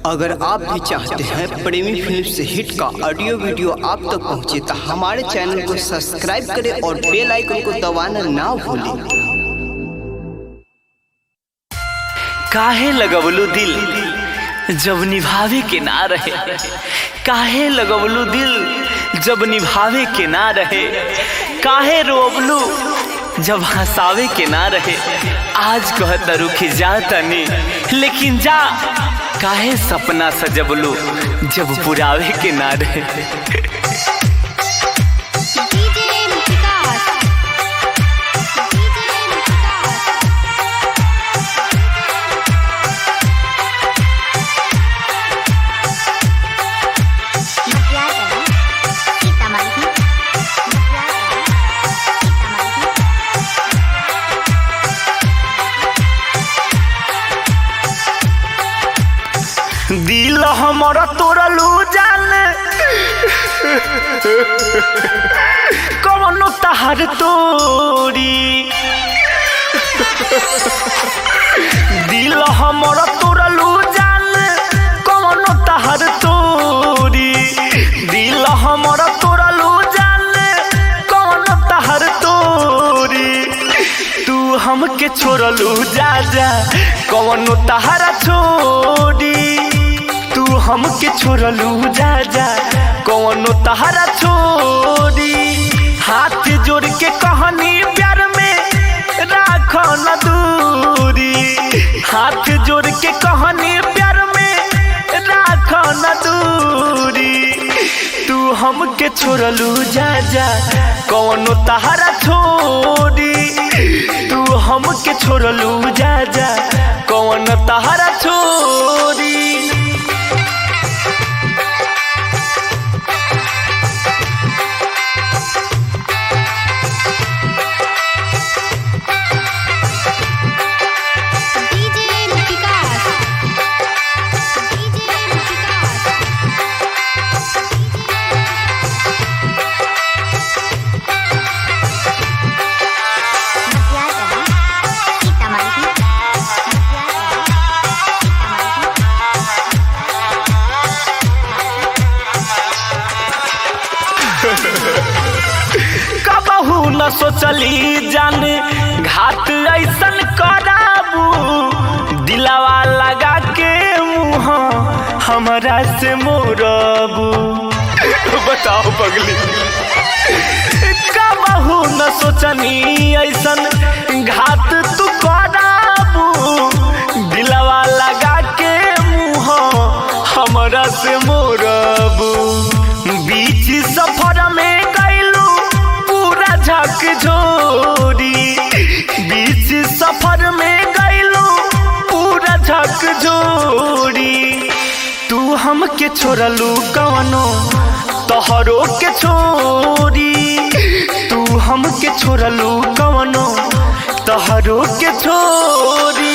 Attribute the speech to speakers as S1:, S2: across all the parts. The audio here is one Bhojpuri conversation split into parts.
S1: अगर आप भी चाहते हैं प्रेमी फिल्म से हिट का ऑडियो वीडियो आप तक पहुंचे तो हमारे चैनल को सब्सक्राइब करें और बेल आइकन को दबाना ना भूलें।
S2: काहे लगवलू दिल जब निभावे के ना रहे, काहे लगवलू दिल जब निभावे के ना रहे, काहे रोवलू जब हंसावे के ना रहे। आज कहत रुखी जा तनी लेकिन जा, काहे सपना सजबलू जब पुरावे के ना रहे। दिल हमारा तोड़लू जाने कौनो तहर तोड़ी, दिल हमारा तोड़लू जाने कौनो तहर तोड़ी, दिल हमारा तोड़लू जाने कौनो तहर तोड़ी। तू हमके छोड़लू जा जा कौनो तहरा छोड़ी, तू हमके छोड़लू जा जा कौनो तहरा छोड़ी। हाथ जोड़ के कहानी प्यार में राखो न दूरी, हाथ जोड़ के कहानी प्यार में राखो न दूरी। तू हमके छोड़लू जा जा कौनो तहरा छोड़ी, तू हमके छोड़लू जा जा कौनो तहरा छोड़ी। कबहू न सोचली जाने घाट ऐसन कराबू, दिलवा लगा के मुँह हमरा से मोरबू। बताओ पगली, कबहू न सोचनी ऐसन घाट तू कराबू, दिलवा लगा के मुँह हमरा से मोरबू। बीच सफर में गइलू पूरा झक झोरी, बीच सफर में गइलू पूरा झक झोरी। तू हमके छोड़लू कवनो तोहरो के छोरी, तू हमके छोड़लू कवनो तोहरो के छोरी।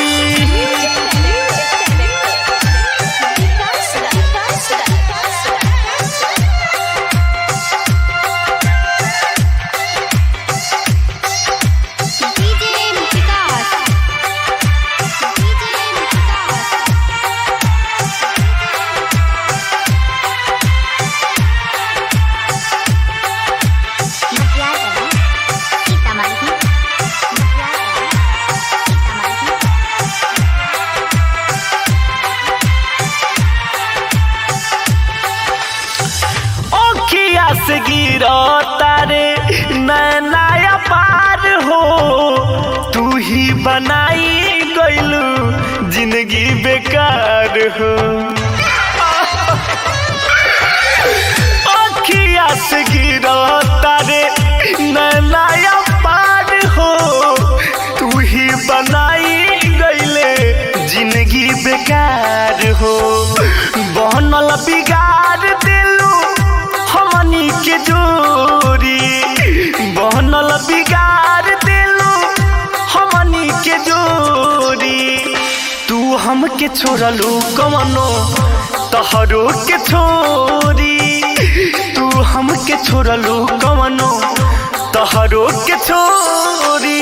S2: से गिरो तारे नैना पार हो, तू ही बनाई गइलू जिंदगी बेकार हो। अखिया से गिरो तारे नैना पार हो, तू ही बनाई गइले जिंदगी बेकार हो। बनल बिगाड़ दिलू हमनी के जोरी, बनल बिगाड़ दिलू हमनी के जोरी। तू हमके छोड़लू कवनो तोहरो के छोरी, तू हमके छोड़लू कवनो तोहरो के छोरी।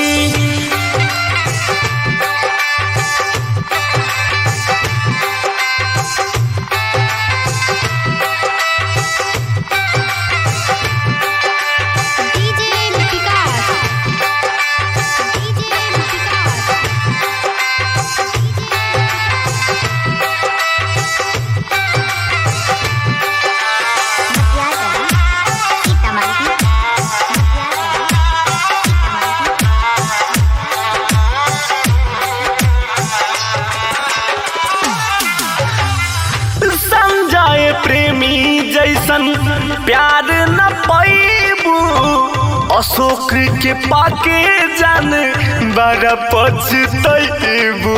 S2: जैसन प्यार न पैबू अशोक के पाके जान बड़ा पछतैबू।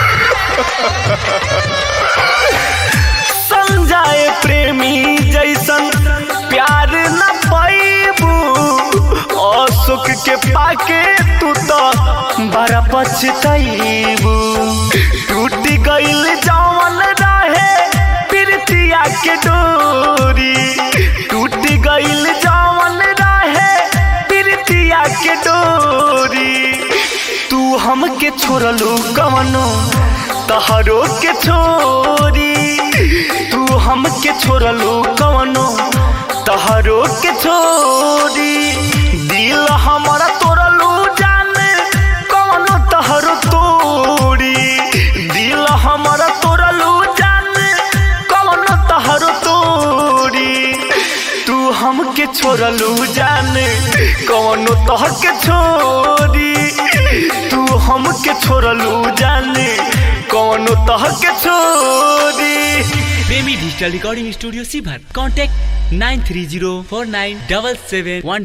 S2: संजय प्रेमी जैसन प्यार न पैबू अशोक के पाके तू तो बड़ा पछतैबू। टूट गइल जवन रहे प्रीतिया के डोरी, टूट गइल जवन रहे प्रीतिया के डोरी। तू हमके छोड़लू कवनो तहरो के छोरी, तू हमके छोड़लू कवनो तहरो के छोरी। दिल हमारा तोड़लू जान कवनो तहरो तोड़ी, दिल हमारा तोड़लू जान कवनो तहरो तोड़ी। तू हमके छोड़लू जान कवनो तह के छोरी, तू हमके छोड़लू जान कवनो तह के छोरी।
S3: प्रेमी डिजिटल रिकॉर्डिंग स्टूडियो सीभर। कॉन्टैक्ट 93049771